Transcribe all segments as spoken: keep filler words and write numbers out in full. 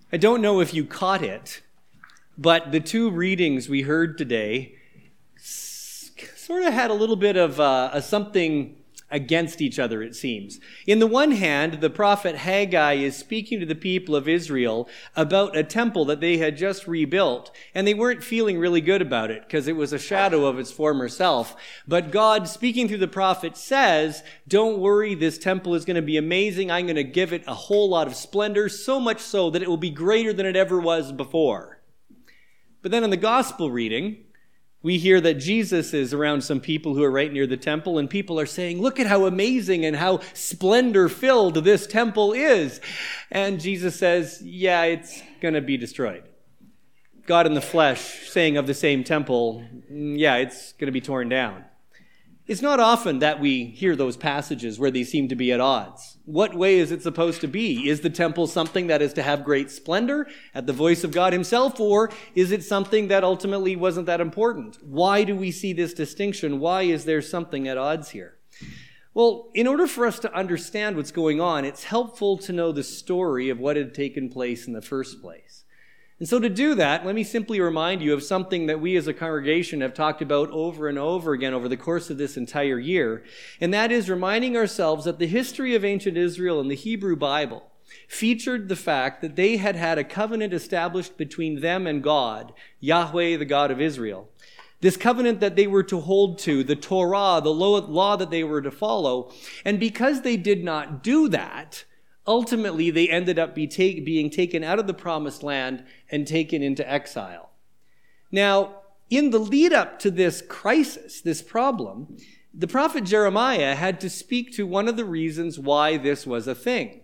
I don't know if you caught it, but the two readings we heard today s- sort of had a little bit of uh, a something against each other, it seems. In the one hand, the prophet Haggai is speaking to the people of Israel about a temple that they had just rebuilt, and they weren't feeling really good about it because it was a shadow of its former self. But God, speaking through the prophet, says, don't worry, this temple is going to be amazing. I'm going to give it a whole lot of splendor, so much so that it will be greater than it ever was before. But then in the gospel reading, we hear that Jesus is around some people who are right near the temple, and people are saying, look at how amazing and how splendor-filled this temple is. And Jesus says, yeah, it's going to be destroyed. God in the flesh saying of the same temple, yeah, it's going to be torn down. It's not often that we hear those passages where they seem to be at odds. What way is it supposed to be? Is the temple something that is to have great splendor at the voice of God himself, or is it something that ultimately wasn't that important? Why do we see this distinction? Why is there something at odds here? Well, in order for us to understand what's going on, it's helpful to know the story of what had taken place in the first place. And so to do that, let me simply remind you of something that we as a congregation have talked about over and over again over the course of this entire year, and that is reminding ourselves that the history of ancient Israel in the Hebrew Bible featured the fact that they had had a covenant established between them and God, Yahweh, the God of Israel. This covenant that they were to hold to, the Torah, the law that they were to follow, and because they did not do that, ultimately, they ended up be take, being taken out of the promised land and taken into exile. Now, in the lead up to this crisis, this problem, the prophet Jeremiah had to speak to one of the reasons why this was a thing.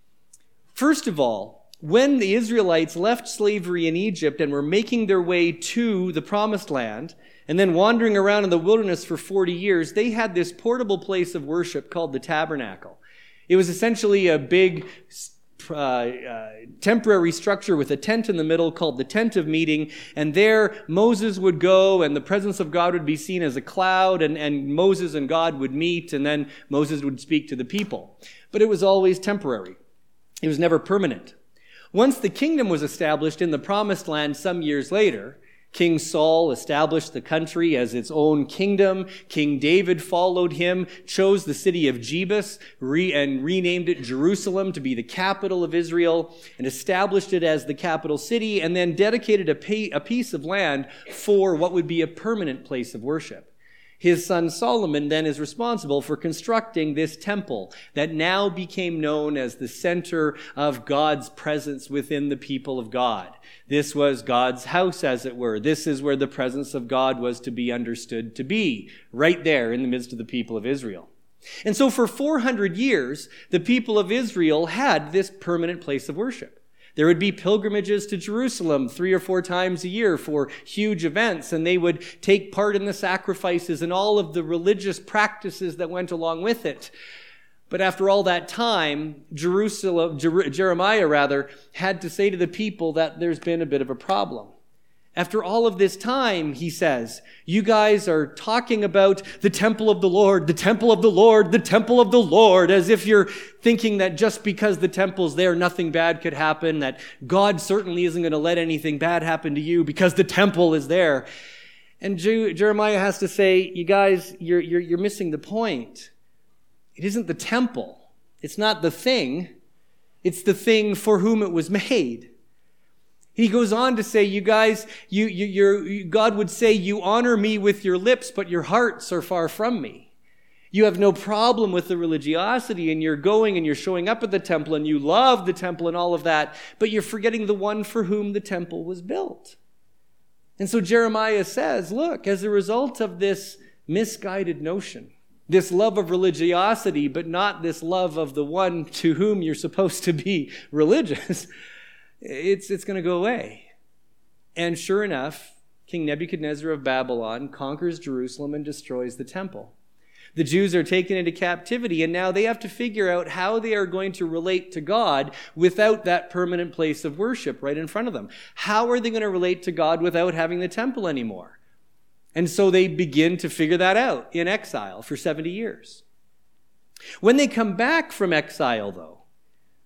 First of all, when the Israelites left slavery in Egypt and were making their way to the promised land, and then wandering around in the wilderness for forty years, they had this portable place of worship called the tabernacle. It was essentially a big uh, uh, temporary structure with a tent in the middle called the tent of meeting. And there Moses would go and the presence of God would be seen as a cloud, and, and Moses and God would meet, and then Moses would speak to the people. But it was always temporary. It was never permanent. Once the kingdom was established in the promised land some years later, King Saul established the country as its own kingdom. King David followed him, chose the city of Jebus, re- and renamed it Jerusalem to be the capital of Israel, and established it as the capital city, and then dedicated a, pay- a piece of land for what would be a permanent place of worship. His son Solomon then is responsible for constructing this temple that now became known as the center of God's presence within the people of God. This was God's house, as it were. This is where the presence of God was to be understood to be, right there in the midst of the people of Israel. And so for four hundred years, the people of Israel had this permanent place of worship. There would be pilgrimages to Jerusalem three or four times a year for huge events, and they would take part in the sacrifices and all of the religious practices that went along with it. But after all that time, Jerusalem, Jer- Jeremiah rather, had to say to the people that there's been a bit of a problem. After all of this time, he says, you guys are talking about the temple of the Lord, the temple of the Lord, the temple of the Lord, as if you're thinking that just because the temple's there, nothing bad could happen, that God certainly isn't going to let anything bad happen to you because the temple is there. And Je- Jeremiah has to say, you guys, you're, you're, you're missing the point. It isn't the temple. It's not the thing. It's the thing for whom it was made. He goes on to say, you guys, you, you, you're, God would say, you honor me with your lips, but your hearts are far from me. You have no problem with the religiosity, and you're going and you're showing up at the temple, and you love the temple and all of that, but you're forgetting the one for whom the temple was built. And so Jeremiah says, look, as a result of this misguided notion, this love of religiosity, but not this love of the one to whom you're supposed to be religious, It's it's going to go away. And sure enough, King Nebuchadnezzar of Babylon conquers Jerusalem and destroys the temple. The Jews are taken into captivity, and now they have to figure out how they are going to relate to God without that permanent place of worship right in front of them. How are they going to relate to God without having the temple anymore? And so they begin to figure that out in exile for seventy years. When they come back from exile, though,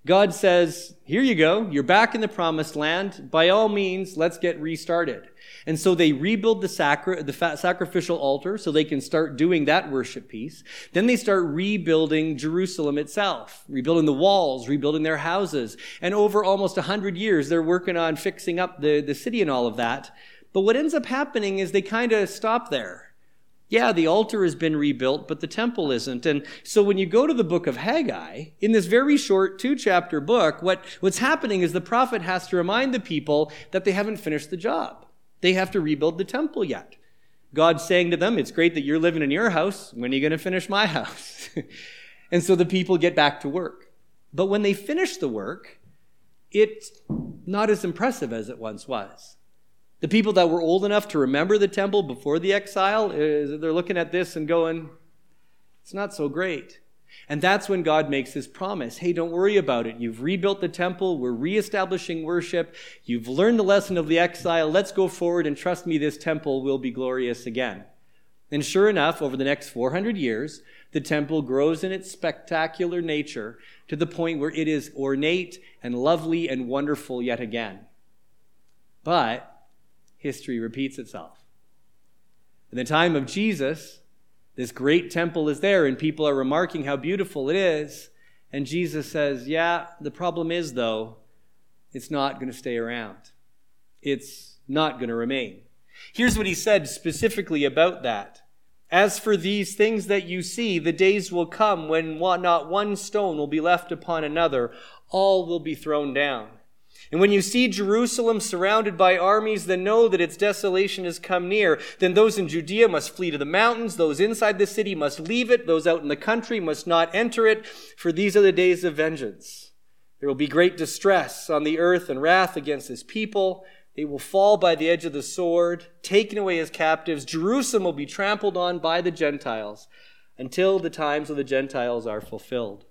God says, here you go. You're back in the promised land. By all means, let's get restarted. And so they rebuild the, sacri- the fa- sacrificial altar so they can start doing that worship piece. Then they start rebuilding Jerusalem itself, rebuilding the walls, rebuilding their houses. And over almost one hundred years, they're working on fixing up the, the city and all of that. But what ends up happening is they kind of stop there. Yeah, the altar has been rebuilt, but the temple isn't. And so when you go to the book of Haggai, in this very short two-chapter book, what, what's happening is the prophet has to remind the people that they haven't finished the job. They have to rebuild the temple yet. God's saying to them, it's great that you're living in your house. When are you going to finish my house? And so the people get back to work. But when they finish the work, it's not as impressive as it once was. The people that were old enough to remember the temple before the exile, they're looking at this and going, it's not so great. And that's when God makes his promise. Hey, don't worry about it. You've rebuilt the temple. We're reestablishing worship. You've learned the lesson of the exile. Let's go forward and trust me, this temple will be glorious again. And sure enough, over the next four hundred years, the temple grows in its spectacular nature to the point where it is ornate and lovely and wonderful yet again. But history repeats itself. In the time of Jesus, this great temple is there and people are remarking how beautiful it is. And Jesus says, yeah, the problem is, though, it's not going to stay around. It's not going to remain. Here's what he said specifically about that. As for these things that you see, the days will come when not one stone will be left upon another. All will be thrown down. And when you see Jerusalem surrounded by armies, then know that its desolation has come near. Then those in Judea must flee to the mountains. Those inside the city must leave it. Those out in the country must not enter it. For these are the days of vengeance. There will be great distress on the earth and wrath against his people. They will fall by the edge of the sword, taken away as captives. Jerusalem will be trampled on by the Gentiles until the times of the Gentiles are fulfilled.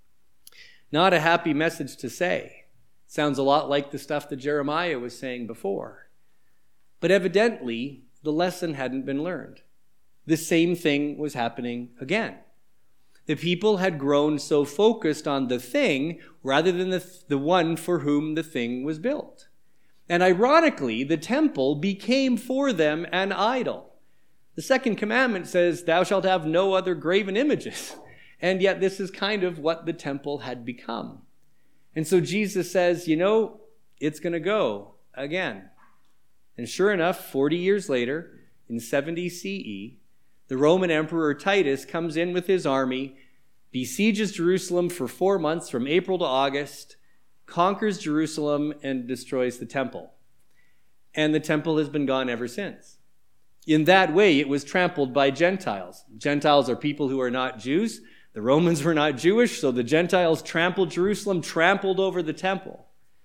Not a happy message to say. Sounds a lot like the stuff that Jeremiah was saying before. But evidently, the lesson hadn't been learned. The same thing was happening again. The people had grown so focused on the thing rather than the, the one for whom the thing was built. And ironically, the temple became for them an idol. The second commandment says, thou shalt have no other graven images. And yet this is kind of what the temple had become. And so Jesus says, you know, it's going to go again. And sure enough, forty years later, in seventy C E, the Roman Emperor Titus comes in with his army, besieges Jerusalem for four months from April to August, conquers Jerusalem, and destroys the temple. And the temple has been gone ever since. In that way, it was trampled by Gentiles. Gentiles are people who are not Jews. The Romans were not Jewish, so the Gentiles trampled Jerusalem, trampled over the temple.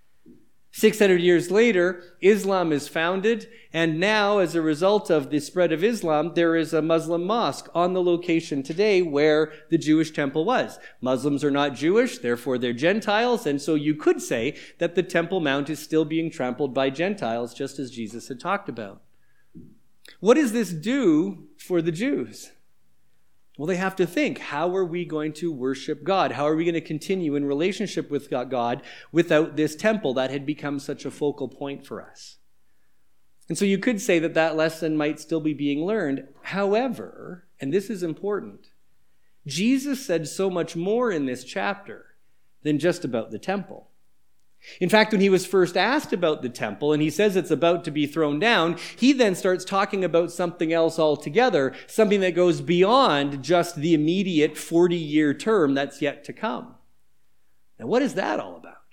six hundred years later, Islam is founded, and now, as a result of the spread of Islam, there is a Muslim mosque on the location today where the Jewish temple was. Muslims are not Jewish, therefore they're Gentiles, and so you could say that the Temple Mount is still being trampled by Gentiles, just as Jesus had talked about. What does this do for the Jews? Well, they have to think, how are we going to worship God? How are we going to continue in relationship with God without this temple that had become such a focal point for us? And so you could say that that lesson might still be being learned. However, and this is important, Jesus said so much more in this chapter than just about the temple. In fact, when he was first asked about the temple, and he says it's about to be thrown down, he then starts talking about something else altogether, something that goes beyond just the immediate forty-year term that's yet to come. Now, what is that all about?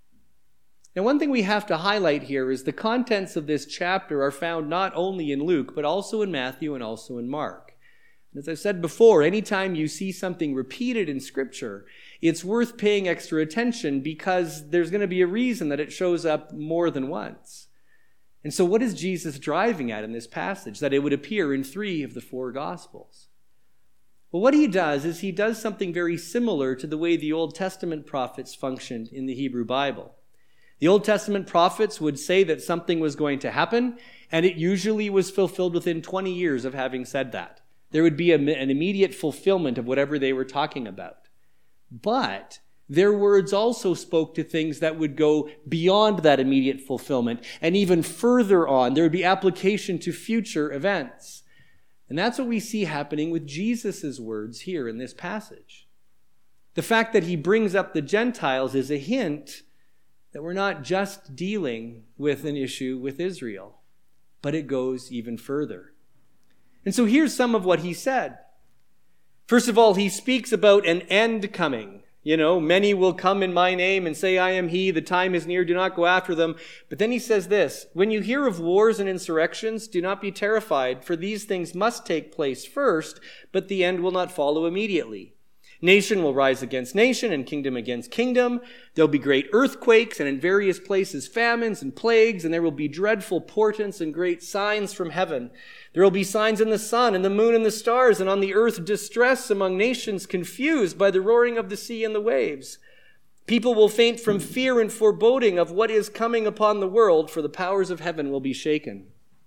Now, one thing we have to highlight here is the contents of this chapter are found not only in Luke, but also in Matthew and also in Mark. As I've said before, anytime you see something repeated in Scripture, it's worth paying extra attention because there's going to be a reason that it shows up more than once. And so what is Jesus driving at in this passage, that it would appear in three of the four Gospels? Well, what he does is he does something very similar to the way the Old Testament prophets functioned in the Hebrew Bible. The Old Testament prophets would say that something was going to happen, and it usually was fulfilled within twenty years of having said that. There would be a, an immediate fulfillment of whatever they were talking about. But their words also spoke to things that would go beyond that immediate fulfillment and even further on. There would be application to future events. And that's what we see happening with Jesus' words here in this passage. The fact that he brings up the Gentiles is a hint that we're not just dealing with an issue with Israel, but it goes even further. And so here's some of what he said. First of all, he speaks about an end coming. You know, many will come in my name and say, I am he. The time is near. Do not go after them. But then he says this, when you hear of wars and insurrections, do not be terrified, for these things must take place first, but the end will not follow immediately. Nation will rise against nation and kingdom against kingdom. There'll be great earthquakes and in various places famines and plagues, and there will be dreadful portents and great signs from heaven. There will be signs in the sun and the moon and the stars, and on the earth distress among nations confused by the roaring of the sea and the waves. People will faint from fear and foreboding of what is coming upon the world, for the powers of heaven will be shaken.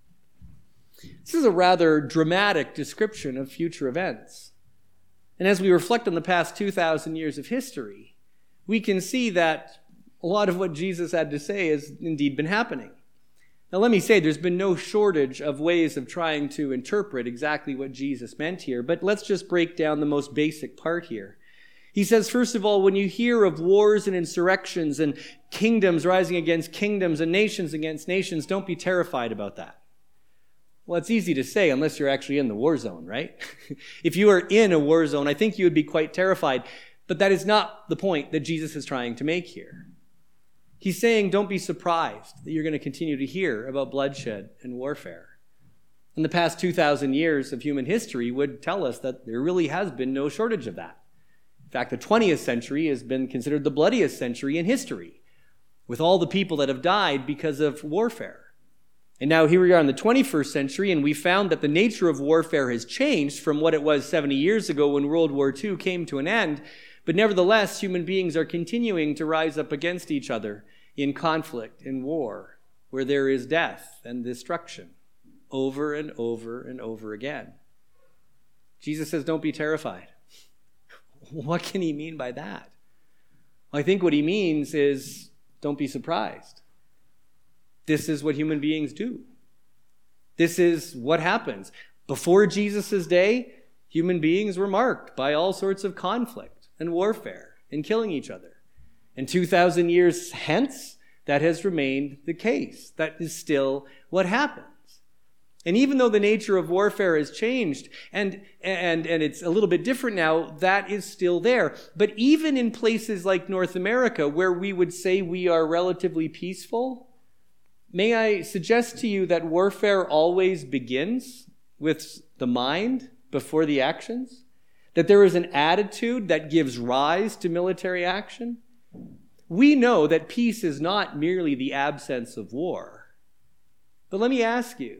This is a rather dramatic description of future events. And as we reflect on the past two thousand years of history, we can see that a lot of what Jesus had to say has indeed been happening. Now, let me say, there's been no shortage of ways of trying to interpret exactly what Jesus meant here, but let's just break down the most basic part here. He says, first of all, when you hear of wars and insurrections and kingdoms rising against kingdoms and nations against nations, don't be terrified about that. Well, it's easy to say unless you're actually in the war zone, right? If you are in a war zone, I think you would be quite terrified. But that is not the point that Jesus is trying to make here. He's saying don't be surprised that you're going to continue to hear about bloodshed and warfare. And the past two thousand years of human history would tell us that there really has been no shortage of that. In fact, the twentieth century has been considered the bloodiest century in history, with all the people that have died because of warfare. And now here we are in the twenty-first century, and we found that the nature of warfare has changed from what it was seventy years ago when World War Two came to an end. But nevertheless, human beings are continuing to rise up against each other in conflict, in war, where there is death and destruction over and over and over again. Jesus says, don't be terrified. What can he mean by that? Well, I think what he means is don't be surprised. This is what human beings do. This is what happens. Before Jesus' day, human beings were marked by all sorts of conflict and warfare and killing each other. And two thousand years hence, that has remained the case. That is still what happens. And even though the nature of warfare has changed and, and, and it's a little bit different now, that is still there. But even in places like North America, where we would say we are relatively peaceful, may I suggest to you that warfare always begins with the mind before the actions? That there is an attitude that gives rise to military action? We know that peace is not merely the absence of war. But let me ask you,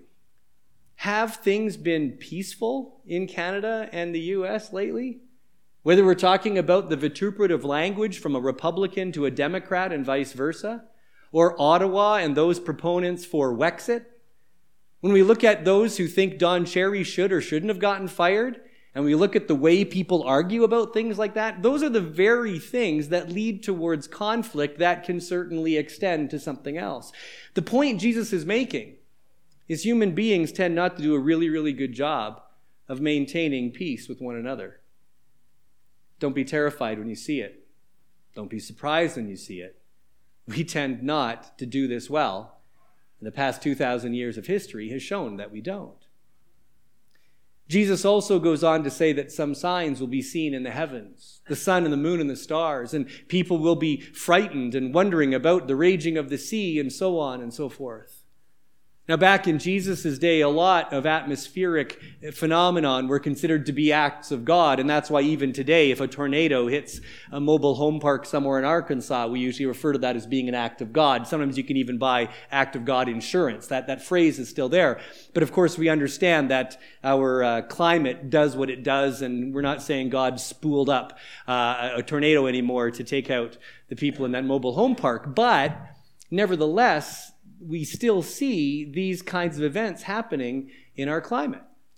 have things been peaceful in Canada and the U S lately? Whether we're talking about the vituperative language from a Republican to a Democrat and vice versa, or Ottawa and those proponents for Wexit. When we look at those who think Don Cherry should or shouldn't have gotten fired, and we look at the way people argue about things like that, those are the very things that lead towards conflict that can certainly extend to something else. The point Jesus is making is human beings tend not to do a really, really good job of maintaining peace with one another. Don't be terrified when you see it. Don't be surprised when you see it. We tend not to do this well. And the past two thousand years of history has shown that we don't. Jesus also goes on to say that some signs will be seen in the heavens, the sun and the moon and the stars, and people will be frightened and wondering about the raging of the sea and so on and so forth. Now, back in Jesus' day, a lot of atmospheric phenomenon were considered to be acts of God, and that's why even today, if a tornado hits a mobile home park somewhere in Arkansas, we usually refer to that as being an act of God. Sometimes you can even buy act of God insurance. That, that phrase is still there. But of course, we understand that our uh, climate does what it does, and we're not saying God spooled up uh, a tornado anymore to take out the people in that mobile home park. But nevertheless, we still see these kinds of events happening in our climate.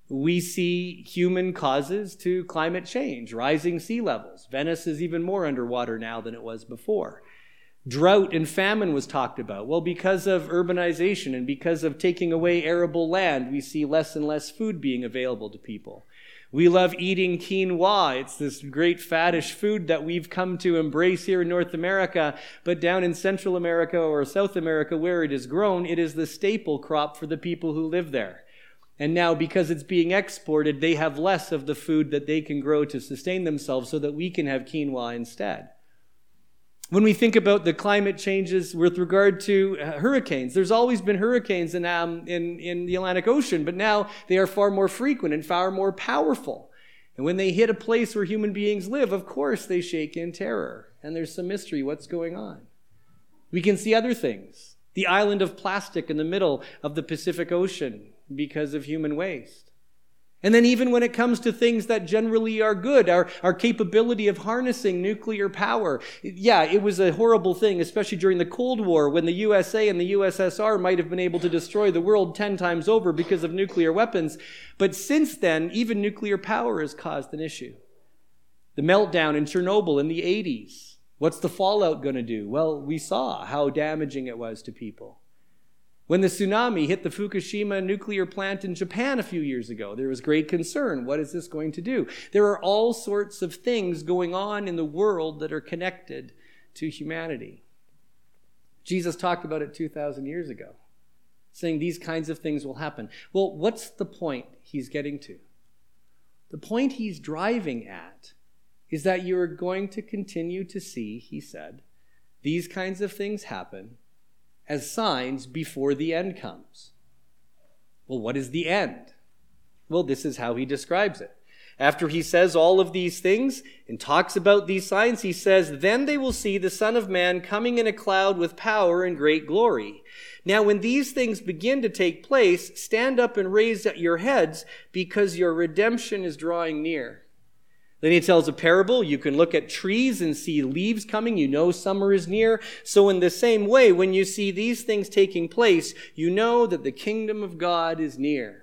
We see human causes to climate change, rising sea levels. Venice is even more underwater now than it was before. Drought and famine was talked about. Well, because of urbanization and because of taking away arable land, we see less and less food being available to people. We love eating quinoa. It's this great faddish food that we've come to embrace here in North America, but down in Central America or South America where it is grown, it is the staple crop for the people who live there. And now, because it's being exported, they have less of the food that they can grow to sustain themselves so that we can have quinoa instead. When we think about the climate changes with regard to uh, hurricanes, there's always been hurricanes in, um, in, in the Atlantic Ocean, but now they are far more frequent and far more powerful. And when they hit a place where human beings live, of course they shake in terror. And there's some mystery. What's going on? We can see other things. The island of plastic in the middle of the Pacific Ocean because of human waste. And then even when it comes to things that generally are good, our, our capability of harnessing nuclear power. Yeah, it was a horrible thing, especially during the Cold War, when the U S A and the U S S R might have been able to destroy the world ten times over because of nuclear weapons. But since then, even nuclear power has caused an issue. The meltdown in Chernobyl in the eighties. What's the fallout going to do? Well, we saw how damaging it was to people. When the tsunami hit the Fukushima nuclear plant in Japan a few years ago, there was great concern. What is this going to do? There are all sorts of things going on in the world that are connected to humanity. Jesus talked about it two thousand years ago, saying these kinds of things will happen. Well, what's the point he's getting to? The point he's driving at is that you're going to continue to see, he said, these kinds of things happen as signs before the end comes. Well, what is the end? Well, this is how he describes it. After he says all of these things and talks about these signs, he says, "Then they will see the Son of Man coming in a cloud with power and great glory. Now, when these things begin to take place, stand up and raise your heads, because your redemption is drawing near." Then he tells a parable. You can look at trees and see leaves coming. You know summer is near. So in the same way, when you see these things taking place, you know that the kingdom of God is near.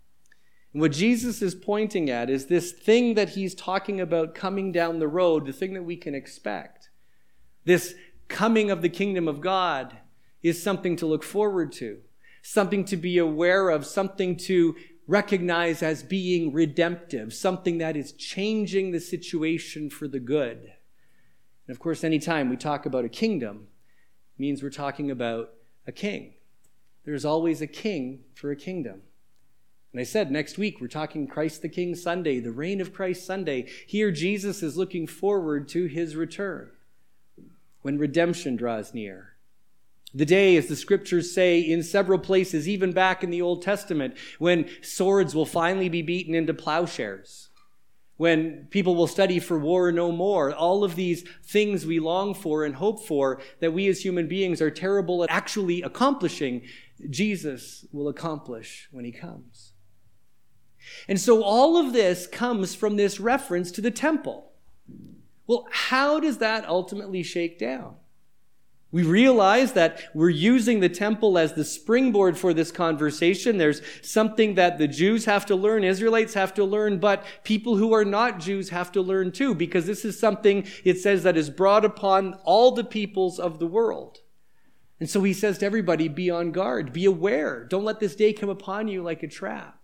And what Jesus is pointing at is this thing that he's talking about coming down the road, the thing that we can expect. This coming of the kingdom of God is something to look forward to, something to be aware of, something to recognize as being redemptive, something that is changing the situation for the good. And of course, anytime we talk about a kingdom, it means we're talking about a king. There's always a king for a kingdom. And I said next week, we're talking Christ the King Sunday, the reign of Christ Sunday. Here, Jesus is looking forward to his return when redemption draws near. The day, as the scriptures say in several places, even back in the Old Testament, when swords will finally be beaten into plowshares, when people will study for war no more, all of these things we long for and hope for that we as human beings are terrible at actually accomplishing, Jesus will accomplish when he comes. And so all of this comes from this reference to the temple. Well, how does that ultimately shake down? We realize that we're using the temple as the springboard for this conversation. There's something that the Jews have to learn, Israelites have to learn, but people who are not Jews have to learn too, because this is something, it says, that is brought upon all the peoples of the world. And so he says to everybody, be on guard, be aware. Don't let this day come upon you like a trap.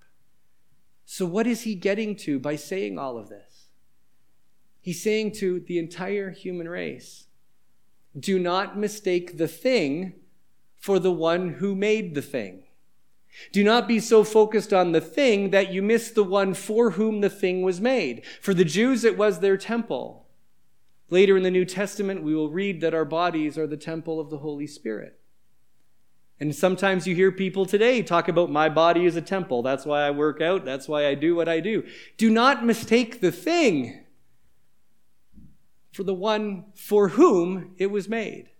So what is he getting to by saying all of this? He's saying to the entire human race, do not mistake the thing for the one who made the thing. Do not be so focused on the thing that you miss the one for whom the thing was made. For the Jews, it was their temple. Later in the New Testament, we will read that our bodies are the temple of the Holy Spirit. And sometimes you hear people today talk about my body is a temple. That's why I work out. That's why I do what I do. Do not mistake the thing for the one for whom it was made.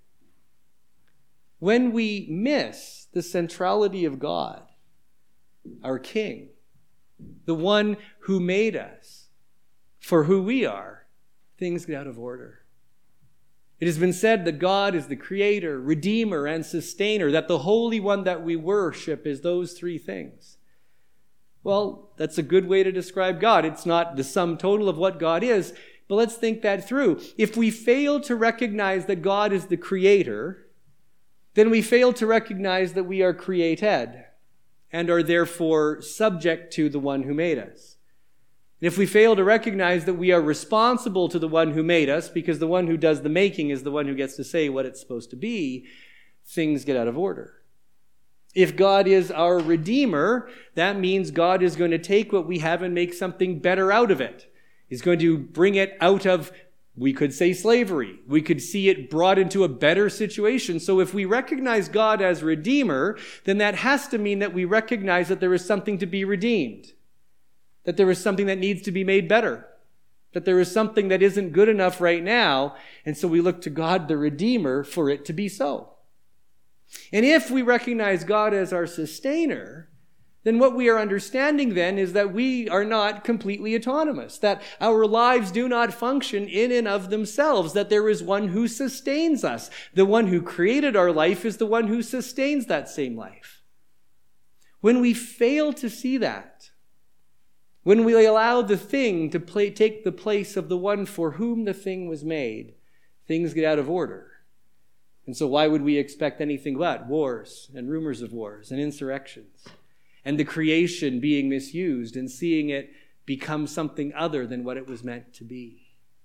When we miss the centrality of God, our King, the one who made us for who we are, things get out of order. It has been said that God is the creator, redeemer, and sustainer, that the Holy One that we worship is those three things. Well, that's a good way to describe God. It's not the sum total of what God is, but let's think that through. If we fail to recognize that God is the creator, then we fail to recognize that we are created and are therefore subject to the one who made us. And if we fail to recognize that we are responsible to the one who made us, because the one who does the making is the one who gets to say what it's supposed to be, things get out of order. If God is our Redeemer, that means God is going to take what we have and make something better out of it. He's going to bring it out of, we could say, slavery. We could see it brought into a better situation. So if we recognize God as Redeemer, then that has to mean that we recognize that there is something to be redeemed, that there is something that needs to be made better, that there is something that isn't good enough right now, and so we look to God, the Redeemer, for it to be so. And if we recognize God as our sustainer, then what we are understanding then is that we are not completely autonomous, that our lives do not function in and of themselves, that there is one who sustains us. The one who created our life is the one who sustains that same life. When we fail to see that, when we allow the thing to play, take the place of the one for whom the thing was made, things get out of order. And so why would we expect anything but wars and rumors of wars and insurrections and the creation being misused and seeing it become something other than what it was meant to be?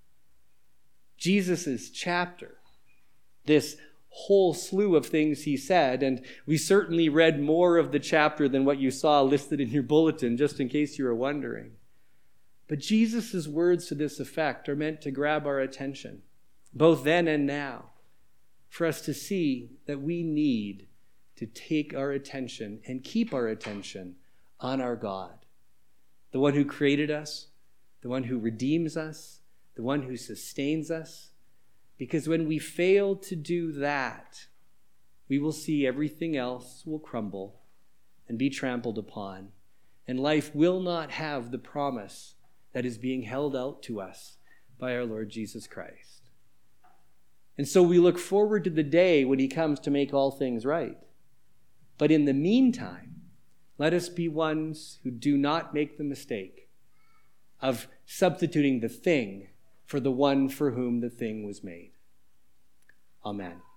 Jesus' chapter, this whole slew of things he said, and we certainly read more of the chapter than what you saw listed in your bulletin, just in case you were wondering. But Jesus' words to this effect are meant to grab our attention, both then and now, for us to see that we need to take our attention and keep our attention on our God, the one who created us, the one who redeems us, the one who sustains us. Because when we fail to do that, we will see everything else will crumble and be trampled upon, and life will not have the promise that is being held out to us by our Lord Jesus Christ. And so we look forward to the day when he comes to make all things right. But in the meantime, let us be ones who do not make the mistake of substituting the thing for the one for whom the thing was made. Amen.